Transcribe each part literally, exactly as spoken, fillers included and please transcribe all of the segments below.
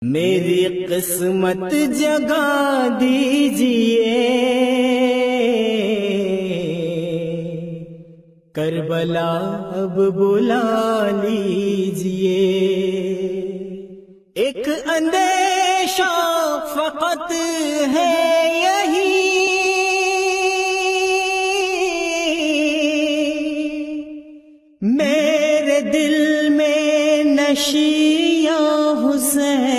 میری قسمت جگا دیجئے، کربلا اب بلا لیجئے، ایک اندیشہ فقط ہے یہی، میرے دل میں نشیاں حسین،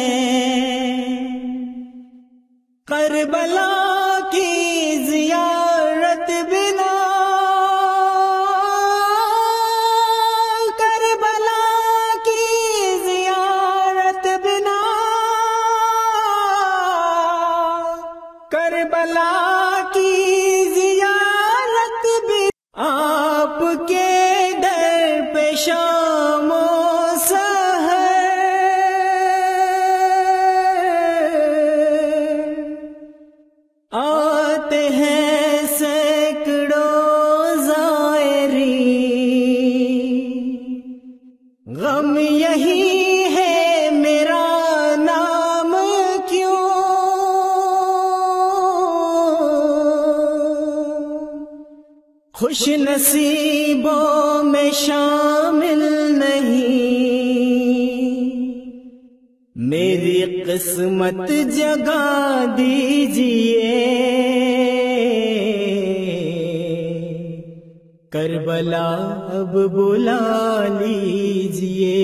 کربلا کی زیارت بنا، کربلا کی زیارت بنا، کربلا کی زیارت بنا، آپ کے در پہ شام و آتے ہیں سینکڑوں زائرین، غم یہی ہے میرا نام کیوں، خوش نصیبوں میں شامل نہیں، میری قسمت جگا دیجئے، کربلا اب بلا لیجئے،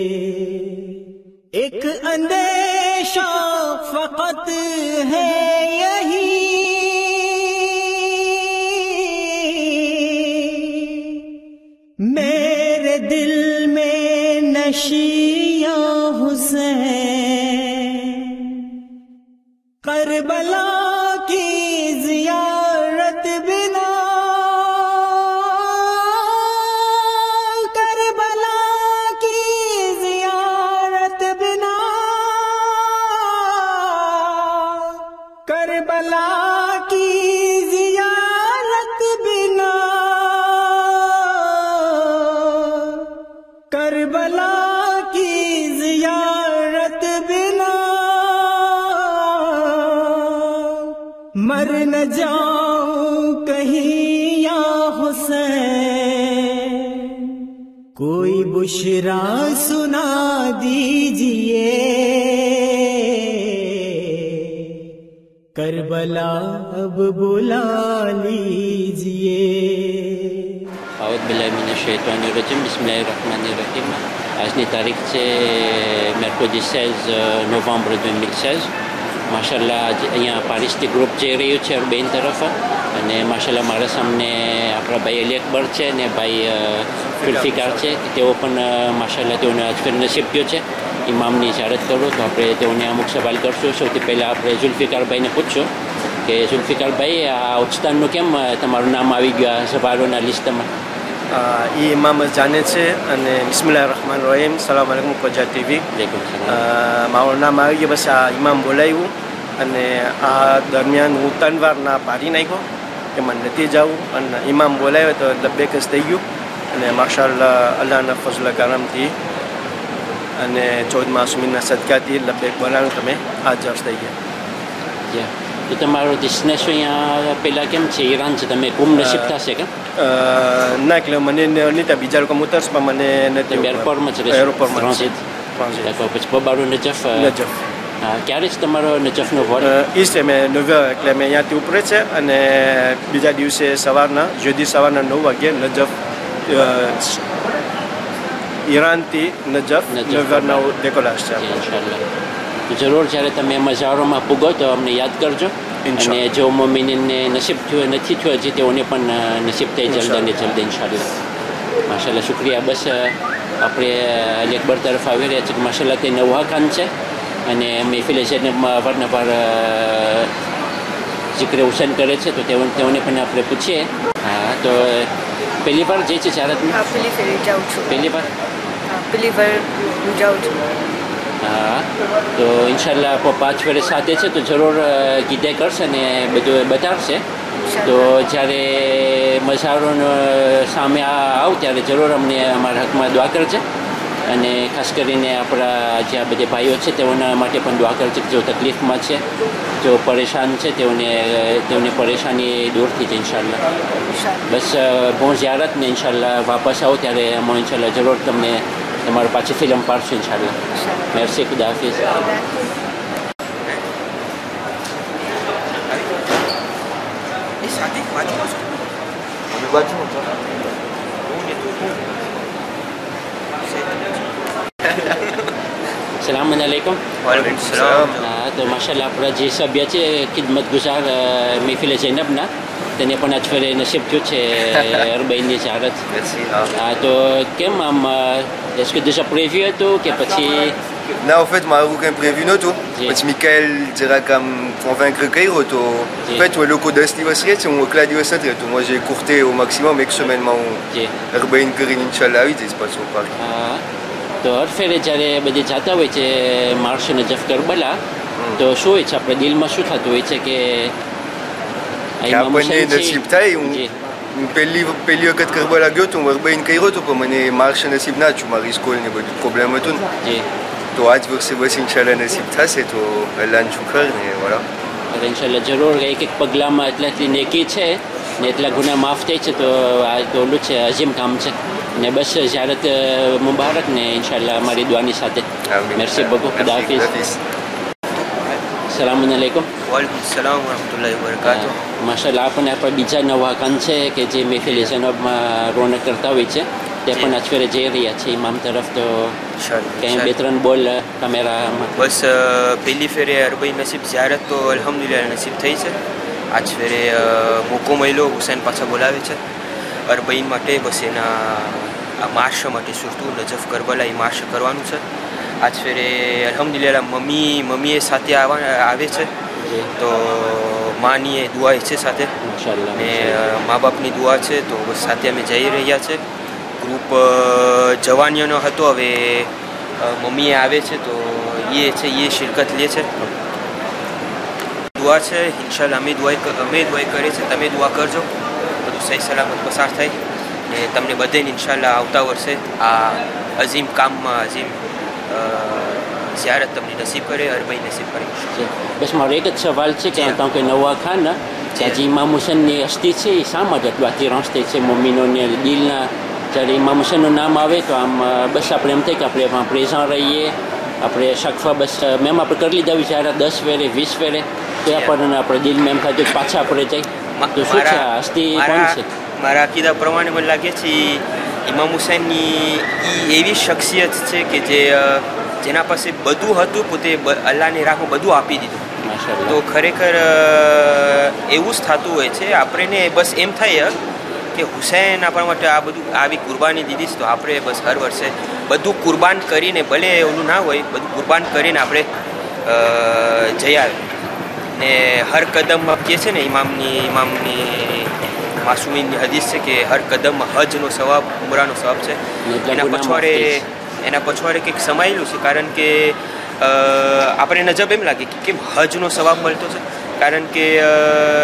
ایک اندیشہ فقط ہے یہی، میرے دل میں نشیاں حسین، کربلا کی زیارت بنا، کربلا کی زیارت بنا، کربلا کی زیارت بنا، کربلا کی زیارت بنا، مر نہ جاؤں کہیں یا حسین، کوئی بشرا سنا دیجئے، کربلا اب بلا لیجئے۔ اعوذ باللہ من الشیطان الرجیم، بسم اللہ الرحمن الرحیم۔ آج تاریخ سے mercredi seize novembre deux mille seize. માશાલ્લાહ અહીંયા પારિસ્ટિક group જઈ રહ્યું છે બેન તરફ, અને માશાલ્લાહ મારા સામને આપણા ભાઈ અલી અકબર છે અને ભાઈ જુલ્ફિકાર છે, તેઓ પણ માશાલ્લાહ તેઓને આજ ફેર નસીબ થયો છે ઇમામની ઝારત કરો, તો આપણે તેઓને અમુક સવાલ કરશું। સૌથી પહેલાં આપણે જુલ્ફિકારભાઈને પૂછશું કે જુલ્ફિકારભાઈ, આ ઉચ્ચતાનનું કેમ તમારું નામ આવી ગયું આ સવાલોના લિસ્ટમાં? એ ઇમામ જ જાણે છે, અને બિસ્મિલ્લાહ રહમાન રહીમ, સલામ આલેકુમ કોજા ટીવી। મારું નામ આવી ગયું, બસ આ ઇમામ બોલાવ્યું, અને આ દરમિયાન હું ત્રણ વાર ના પાડી નાખ્યો કે મને નથી જવું, અને ઇમામ બોલાવ્યો તો લબ્બેક જ થઈ ગયું, અને માશાઅલ્લાહ અલ્લાહના ફઝલ કરમથી અને ચૌદ માસુમીના સદકાથી લબ્બેક બોલાવ્યું, તમે હાજર થઈ ગયા। તો તમારો ડિસ્ટનેશન અહીંયા પહેલાં કેમ છે? ઈરાન છે, તમે કુમ નસીબ થશે કે ના? એટલે મને નહીં ત્યાં બીજા લોકો ઉતરશે, પણ મને નથી એરપોર્ટમાં જ એરપોર્ટમાં પછી બબાડો નજફ નજફ હા, ક્યારે જ તમારો નજફનો વોર? ઈ છે મેં નવ એટલે મેં અહીંયાથી ઉપરે છે, અને બીજા દિવસે સવારના જેદી સવારના નવ વાગ્યે નજફ ઈરાનથી નજફ નવના દેકોલાશ છે ઇન્શાઅલ્લાહ। તો જરૂર જ્યારે તમે મઝારોમાં પૂગો તો અમને યાદ કરજો, અને જો મોમિનને નસીબ થયો નથી થયો હજી તેઓને પણ નસીબ થઈ જલ્દ અને જલ્દ ઇન્શાઅલ્લાહ। માશાઅલ્લાહ, શુક્રિયા। બસ આપણે અલી અકબર તરફ આવી રહ્યા છીએ। માશાઅલ્લાહ તે નવા ખાન છે, અને મહેફિલ જૈનબમાં અવારનવાર જિક્ર હુસૈન કરે છે, તો તેઓ તેઓને પણ આપણે પૂછીએ। હા, તો પહેલી વાર જે છે ઝારતમાં? પહેલી ફેરી જાઉં છું। પહેલી વાર? પહેલી વાર હું જાઉં છું। હા, તો ઇન્શાલ્લાહ પાંચ ફેરે સાથે છે, તો જરૂર ગીતે કરશે ને બધું બતાવશે। તો જ્યારે મઝારો સામે આવ ત્યારે જરૂર અમને અમારા હકમાં દુઆ કરજે, અને ખાસ કરીને આપણા જે આ બધા ભાઈઓ છે તેઓના માટે પણ દુઆ કરજો કે જો તકલીફમાં છે, જો પરેશાન છે, તેઓને તેઓની પરેશાની દૂર થઈ જાય ઇન્શાલ્લાહ. બસ હું ઝિયારત ને ઇન્શાલ્લાહ વાપસ આવો ત્યારે અમે ઇન્શાલ્લાહ જરૂર તમને તમારું પાછી ફિલ્મ પાડશું ઇન્શાલ્લાહ. મેરસી, ખુદા હાફિઝ. सलाम अलैकुम. वालेकुम सलाम. હા તો માશાલ્લાહ આપણા જે સભ્ય છે ખિદમત ગુજાર મહેફિલ ઝૈનબના તેને પણ આજ ફેરે નસીબ થયું છે અરબઈની ઝિયારત. હા તો કેમ આમ est-ce que déjà prévu હતું કે પછી? Non, en fait, maru kan prévu no tu. Ji. Parce Michael dira kam convaincre Cairo tu. Ji. En fait, le loco das divas ret, on cla divas ret. Moi, j'ai courté au maximum avec semaine ma G Erbain Karin Inch'Allah, oui, c'est pas sur Paris. હા તો હર ફેરે જ્યારે બધી જાતા હોય છે marsh Najaf Karbala તો શું હોય છે આપણે દિલમાં શું થતું હોય છે કે આ કે ઇમામ આપણને હુસૈન છે- નસીબ થાય હું જી પહેલી પહેલી વખત કરબલા ગયો તો અરબાઈન કર્યો તો પણ મને માર્શ નસીબ ના છું મારી સ્કૂલ ને બધું પ્રોબ્લેમ હતું ને જી તો આજ વર્ષે બસ ઇન્શાલ્લાહ નસીબ થશે તો અલ્લાહને શુકર ને voilà. એટલે ઇન્શાલ્લાહ જરૂર એક એક પગલામાં એટલા એટલી નેકી છે ને એટલા ગુના માફ થાય છે તો આ તો ઓલું છે અજીમ કામ છે ને બસ ઝિયારત મુબારક ને ઇન્શાલ્લાહ અમારી દુઆની સાથે. Amin. મેરસી બહુ, ખુદા Merci, હાફિઝ. Hafiz. સલામ અલૈકુમ. વાલેકુમ સલામ વરહમતુલ્લાહિ વબરકાતુહ. માશાલ્લાહ આપણને આપણા બીજા નવા કાન છે કે જે મહેફિલ ઝૈનબમાં રોનક કરતા હોય છે તે પણ આજ ફેરે જઈ રહ્યા છે ઇમામ તરફ તો કંઈ બે ત્રણ બોલ કેમેરામાં. બસ અ, પહેલી ફેરે અરબઈ નસીબ ઝિયારત તો અલ્હમ્દુલિલ્લાહ નસીબ થઈ છે. આજ ફેરે અ, મોકો મળ્યો, હુસૈન પાછા બોલાવે છે અરબઈન માટે. બસ એના આ માર્શ માટે સુરતું નજફ કરબલા એ માર્શ કરવાનું છે. આજ ફેરે અલ્હમ્દુલિલ્લાહ મમ્મી મમ્મીએ સાથે આવવા આવે છે જી તો માની એ દુઆ છે સાથે માશાલ્લાહ ને માશાલ્લાહ. મા બાપની દુઆ છે તો બસ સાથે અમે જઈ રહ્યા છે. ગ્રુપ અ, જવાનીઓનો હતો, હવે અ, મમ્મીએ આવે છે તો એ છે એ શિરકત લે છે. દુઆ છે ઇન્શાલ્લાહ અમે દુઆ ક- અમે દુઆ કરીએ છીએ, તમે દુઆ કરજો બધું સહી સલામત પસાર થાય ને તમને બધાને ઇન્શાલ્લાહ આવતા વર્ષે આ અઝીમ કામમાં અઝીમ અ, ઝિયારત તમને નસીબ કરે, અરબઈ નસીબ કરે. જી. બસ મારો એક જ સવાલ છે કે જી. તમે કે નવા ખાન કે જી. જે ઇમામ હુસૈનની અસ્થિ છે એ શા માટે એટલું આથી રસ થાય છે મમ્મીનો ને દિલના? જ્યારે ઇમામ હુસૈનનું નામ આવે તો આમ અ, બસ આપણે એમ થાય કે આપણે એમાં પ્રેઝન્ટ રહીએ, આપણે શકફા બસ અ, મેમ આપણે કરી લીધા હોય જ્યારે દસ વેરે વીસ વેરે તો જી. આપણને આપણે દિલમાં એમ થાય કે પાછા આપણે જાય મા- તો શું છે મારા- આ અસ્થિ કોણ મારા- છે? મારા અકીદા પ્રમાણે મને લાગે છે ઈ ઇમામ હુસૈનની એ એવી શખ્સિયત છે કે જે અ, જેના પાસે બધું હતું, પોતે બ- અલ્લાહની રાહમાં બધું આપી દીધું. તો માશાલ્લાહ. ખરેખર અ, એવું જ થતું હોય છે. આપણને બસ એમ થાય કે હુસૈન આપણા માટે આ બધું આવી કુરબાની દીધી છે તો આપણે બસ હર વર્ષે બધું કુરબાન કરીને, ભલે ઓલું ના હોય, બધું કુરબાન કરીને આપણે અ, જઈ આવે ને હર કદમમાં કહે છે ને ઇમામની ઇમામની માસુમીની હદીસ છે કે હર કદમમાં હજનો સવાબ, ઉમરાનો સવાબ છે. ને એટલા એના ગુના માફ પછવાડે થાય એના પછવાડે કંઈક સમાયેલું છે કારણ કે અ, આપણે નજબ એમ લાગે કે કેમ હજનો સવાબ મળતો છે કારણ કે અ,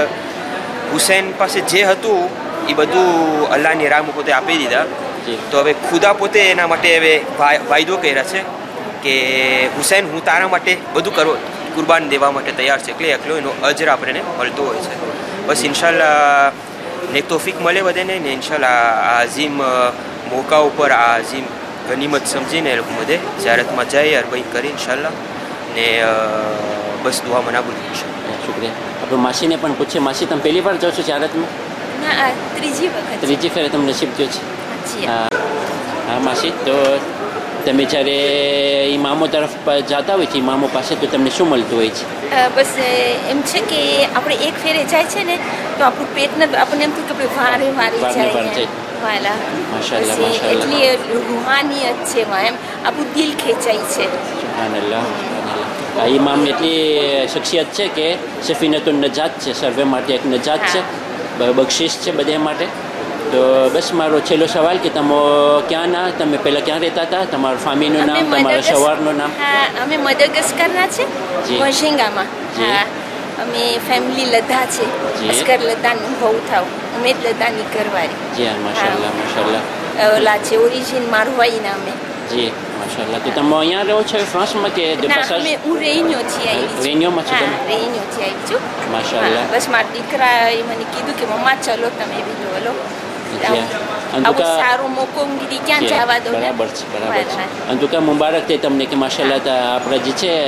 હુસૈન પાસે જે હતું એ બધું અલ્લાહની રાહમાં પોતે આપી દીધા. જી તો હવે ખુદા પોતે એના માટે હવે વા- વાયદો કર્યા છે કે હુસૈન હું તારા માટે બધું કરો કુરબાન દેવા માટે તૈયાર છે, એટલે એકલો એનો અજર આપણને મળતો હોય છે. બસ ઇન્શાલ્લાહ ને તોફીક મળે બધાને ને ઇન્શાલ્લાહ આ અઝીમ અ, મોકા ઉપર આ અઝીમ ગનીમત સમજીને એ લોકો બધે ઝિયારતમાં જાય, અરબઈ કરી ઇન્શાલ્લાહ ને અ, બસ દુઆ મનાબુલ ઇન્શાલ્લાહ. શુક્રિયા. આપણે માસીને પણ પૂછીએ. માસી તમે પહેલી વાર જાઓ છો ઝિયારતમાં? ના આ ત્રીજી વખત ત્રીજી ફેરે તમને નસીબ થયો છે? જી. હા હા માસી, તો તમે જ્યારે ઇમામો તરફ પ- જાતા હોય છે ઇમામો પાસે તો તમને શું મળતું હોય છે? અ, બસ એ એમ છે કે આપણે એક ફેરે જાય છે ને તો આપણું પેટને આપણને એમ થયું કે આપણે વારે વારે વારે વાર જાય જાય. વાલા માશાલ્લાહ, પછી માશાલ્લાહ. એટલી રૂહાનિયત છે એમાં, એમ આપણું દિલ ખેંચાય છે. સુબહાનલ્લાહ, સુબહાનલ્લાહ. આ ઇમામ એટલી શખ્સિયત છે કે સફીનતુન નજાત છે, સર્વે માટે એક નજાત છે, બ- બક્ષિસ છે બધા માટે. તો બસ મારો છેલ્લો સવાલ કે તમે ક્યાં ના તમે પહેલાં ક્યાં રહેતા હતા, તમારું ફામીનું અમે નામ, તમારા મદગસ- સવારનું નામ? હા અમે મદગસ્કરના છે, જી. વશિંગામાં. જી. હા અમે ફેમિલી લદ્દા છે, જી. અસ્કર લદ્દાનું બહુ થાવ, ઉમેદ લદ્દાની ઘરવાળી. જી હા, માશાલ્લાહ, માશાલ્લાહ. ઓલા છે ઓરિજિન મારવાઈ નામે. જી માશાલ્લાહ. તો તમે અહીંયા રહો છો ફ્રાન્સમાં કે ના પાછા અમે હું રેન્યોથી આવી છું. રેન્યોમાં છો તમે? હા રેન્યોથી આવી છું. માશાલ્લાહ. હા, બસ મારા દીકરાએ મને કીધું કે મમ્મા ચલો તમે બી જો લો જી. આવો સારો મોકો મીરી ક્યાં જી, જવા દો ને. બરાબર છે બરાબર છે. હા, હા. અને તું કા મુબારક તે તમને કે માશાલ્લાહ તા આપણા જે છે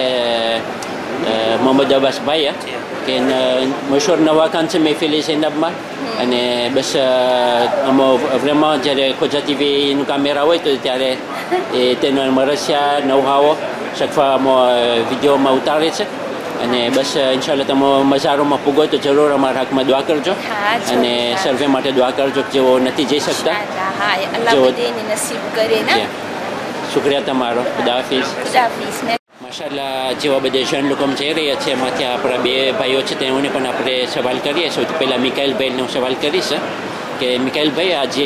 અ, મોહમ્મદ અબ્બાસ ભાઈ કે ન- મશહૂર નવા ખાન છે મહેફિલ સૈનબમાં અને બસ અમો vraiment જ્યારે ખોજા ટીવીનું કામેરા હોય તો ત્યારે એ તેનો મરસિયા નવહાવો શકફા વિડીયોમાં ઉતારે છે અને બસ ઇન્શાલ્લાહ તમે મઝારોમાં પૂગો તો જરૂર અમારા હકમાં દુઆ કરજો હા, જરૂર. અને સર્વે માટે દુઆ કરજો કે જેઓ નથી જઈ શકતા. હા અલ્લાહ જો- બધાને નસીબ કરે ને. જી. શુક્રિયા તમારો. ખુદા હાફિઝ. ખુદાહાફિઝ ને. માશાલ્લાહ જેવા બધા જન લોકો જઈ રહ્યા છે એમાંથી આપણા બે ભાઈઓ છે તેઓને પણ આપણે સવાલ કરીએ. સૌથી પહેલાં મિકાઈલભાઈને હું સવાલ કરીશ કે મિકાઈલભાઈ આજે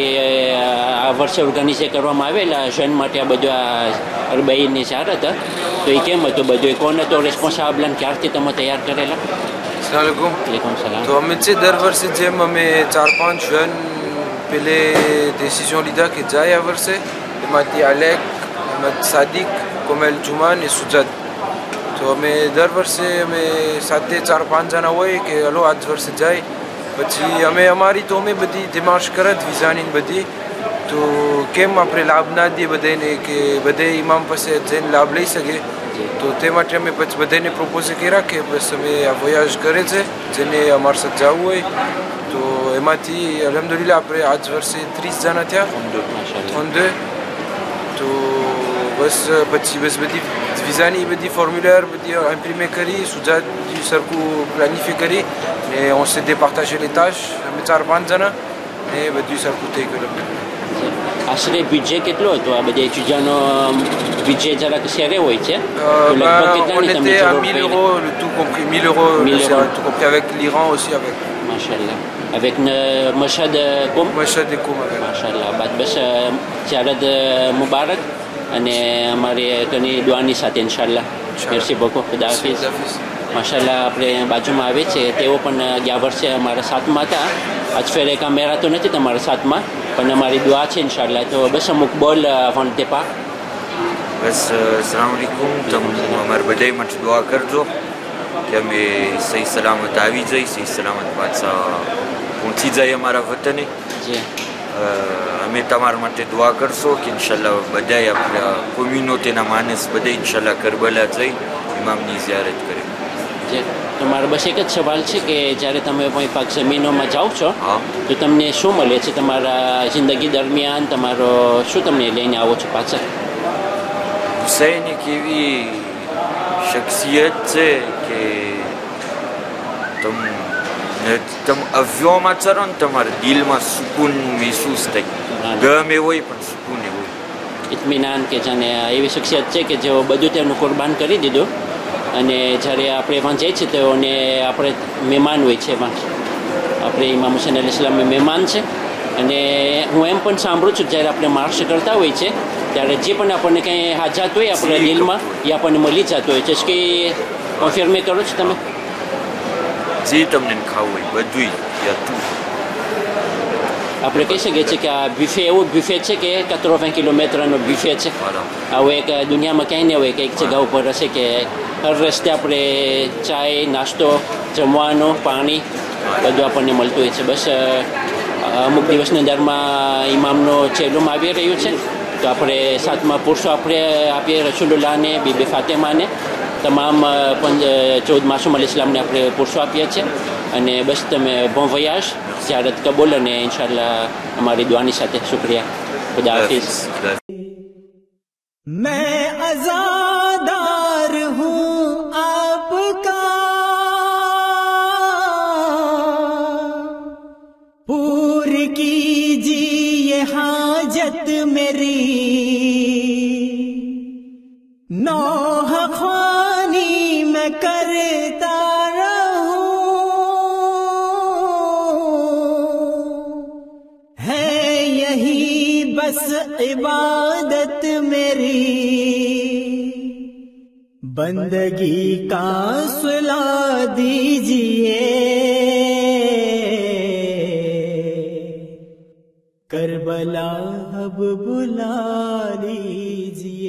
આ વર્ષે ઓર્ગેનાઇઝ કરવામાં આવેલા જન માટે આ બધું આ અરબાઈની જાહેરાત તો એ કેમ હતું બધું, કોણ હતો રેસ્પોન્સાબલ અને ક્યારથી તમે તૈયાર કરેલા? સલામકુમ. વાલેકુમ સલામ. તો અમે છે દર વર્ષે જેમ અમે ચાર પાંચ જણ પેલે ડિસિઝન લીધા કે જાય આ વર્ષે, એમાંથી આલેક, અહમદ સાદિક, કોમેલ જુમાન અને સુજાત. તો અમે દર વર્ષે અમે સાથે ચાર પાંચ જણા હોય કે હલો આજ વર્ષે જાય. પછી અમે અમારી તો અમે બધી દિમાશ કરત વિઝાની બધી તો કેમ આપણે લાભ ના દઈએ બધાને કે બધે ઇમામ પાસે જઈને લાભ લઈ શકે. તો તે માટે અમે પછી બધાને પ્રપોઝ કર્યા કે બસ અમે આ વોયાજ કરે છે જેને અમારી સાથે જવું હોય તો એમાંથી અલહમદુલિલ્લાહ આપણે આજ વર્ષે ત્રીસ જણા થયા ઓન તો બસ પછી બસ બધી વિઝાની બધી ફોર્મ્યુલર બધી ઇમ્પ્રિમે કરી સુજાત સરખું પ્લાનિફાઈ કરી ને on s'est départagé les tâches અમે ચાર પાંચ જણા ને બધું સરખું થઈ ગયું. આશરે બીજે કેટલો હતો આ બધા ચીજાનો બીજે જરાક શેરે હોય છે તો Euh, લગભગ bah, કેટલાની on તમે était à જરૂર mille પડી? euros, le tout compris, mille euros, mille c'est euros. tout compris avec l'Iran aussi, avec માશાલ્લાહ. avec ne- મશહદ કોમ Machad et Com. Avec. માશાલ્લાહ. બાદ બસ જારદ મુબારક અને અમારી ઘણી દુઆની સાથે ઇન્શાલ્લાહ. મેર્સી બકો. ખુદા હાફિઝ. માશાલ્લાહ. આપણે બાજુમાં આવે છે તેઓ પણ ગયા વર્ષે અમારા સાથમાં હતા. આજ ફેર એક મેરા તો નથી તમારા સાથમાં પણ અમારી દુઆ છે ઇન્શાલ્લાહ. તો બસ અમુક બોલ ફોન તે પા બસ અસલામ વાલેકુમ. તમે અમારા બધા માટે દુઆ કરજો કે અમે સહી સલામત આવી જઈ, સહી સલામત પાછા પહોંચી જાય અમારા વતને. જે અ, અમે તમારા માટે દુઆ કરશો કે ઇન્શાલ્લાહ બધાય આપણા કોમ્યુનિટીના માણસ બધા ઇન્શાલ્લાહ કરબલા જઈ ઇમામની ઝિયારત કરે. જે તો મારો બસ એક જ સવાલ છે કે જ્યારે તમે કોઈ પાક જમીનોમાં જાઓ છો હા. તો તમને શું મળે છે તમારા જિંદગી દરમિયાન, તમારો શું તમને લઈને આવો છો પાછળ? હુસૈન એક એવી શખ્સિયત છે કે તમ ને તમ અવ્યોમાં ચરો ને તમારા દિલમાં સુકૂન મહેસૂસ થાય. ગમે હોય પણ સુકૂન હોય. ઇત્મીનાન કે જાણે એવી શખ્સિયત છે કે જેઓ બધું તેનું કુરબાન કરી દીધું અને જ્યારે આપણે વાં જઈએ છીએ તેઓને આપણે મહેમાન હોય છે વાં આપણે ઇમામ હુસૈન અલી ઇસ્લામના મહેમાન છે. અને હું એમ પણ સાંભળું છું જ્યારે આપણે માર્ચ કરતા હોય છે ત્યારે જે પણ આપણને કંઈ હાજાત હોય આપણા દિલમાં એ આપણને મળી જતું હોય છે કે કોન્ફર્મે કરો છો તમે? જે તમને ખાવું હોય બધું હતું. આપણે કહી શકીએ છીએ કે આ બિફે એવું બિફે છે કે કત્રોફેન કિલોમીટરનો બિફે છે. આવું એક દુનિયામાં ક્યાંય નહીં હોય કે એક જગ્યા ઉપર હશે કે હર રસ્તે આપણે ચાય, નાસ્તો, જમવાનું, પાણી બધું આપણને મળતું હોય છે. બસ અમુક દિવસની અંદરમાં ઇમામનો ચેલુમ આવી રહ્યું છે તો આપણે સાતમા પુરુષો આપણે આપીએ રસુલુલ્લાહને, બીબી ફાતેમાને, તમામ પંજ ચૌદ માસૂમ અલી ઇસ્લામને આપણે પુરુષો આપીએ છીએ. અને બસ તમે બોન વયાજ, ઝિયારત કબૂલ અને ઇન્શાલ્લાહ અમારી દુઆની સાથે. શુક્રિયા. ખુદા હાફિઝ. मैं आजादार हूँ आपका, पूरी कीजिए हाजत मेरी, नौह ख्वानी मैं करता रहूं, है यही बस इबादत मेरी, बंदगी का सुला दीजिए, करबला अब बुला लीजिए।